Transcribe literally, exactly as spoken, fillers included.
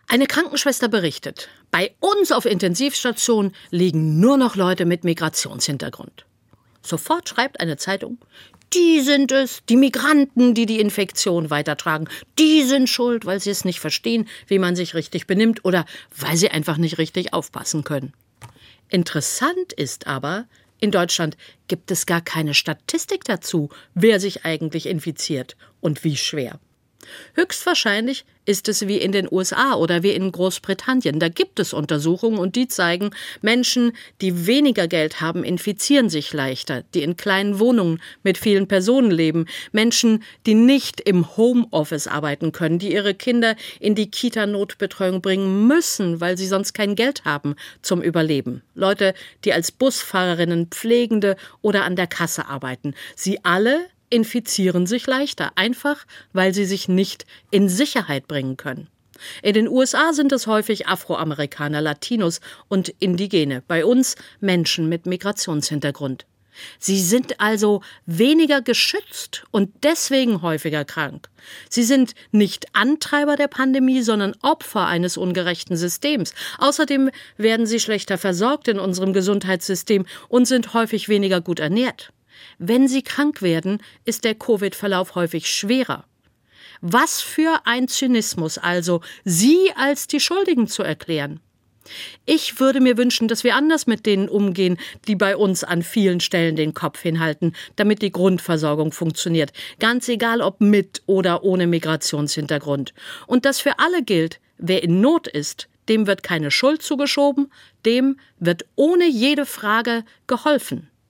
Eine Krankenschwester berichtet, bei uns auf Intensivstation liegen nur noch Leute mit Migrationshintergrund. Sofort schreibt eine Zeitung, die sind es, die Migranten, die die Infektion weitertragen. Die sind schuld, weil sie es nicht verstehen, wie man sich richtig benimmt oder weil sie einfach nicht richtig aufpassen können. Interessant ist aber, in Deutschland gibt es gar keine Statistik dazu, wer sich eigentlich infiziert und wie schwer. Höchstwahrscheinlich ist es wie in den U S A oder wie in Großbritannien. Da gibt es Untersuchungen und die zeigen, Menschen, die weniger Geld haben, infizieren sich leichter, die in kleinen Wohnungen mit vielen Personen leben, Menschen, die nicht im Homeoffice arbeiten können, die ihre Kinder in die Kita-Notbetreuung bringen müssen, weil sie sonst kein Geld haben zum Überleben. Leute, die als Busfahrerinnen, Pflegende oder an der Kasse arbeiten. Sie alle infizieren sich leichter, einfach weil sie sich nicht in Sicherheit bringen können. In den U S A sind es häufig Afroamerikaner, Latinos und Indigene, bei uns Menschen mit Migrationshintergrund. Sie sind also weniger geschützt und deswegen häufiger krank. Sie sind nicht Antreiber der Pandemie, sondern Opfer eines ungerechten Systems. Außerdem werden sie schlechter versorgt in unserem Gesundheitssystem und sind häufig weniger gut ernährt. Wenn sie krank werden, ist der Covid-Verlauf häufig schwerer. Was für ein Zynismus also, sie als die Schuldigen zu erklären. Ich würde mir wünschen, dass wir anders mit denen umgehen, die bei uns an vielen Stellen den Kopf hinhalten, damit die Grundversorgung funktioniert. Ganz egal, ob mit oder ohne Migrationshintergrund. Und das für alle gilt, wer in Not ist, dem wird keine Schuld zugeschoben, dem wird ohne jede Frage geholfen.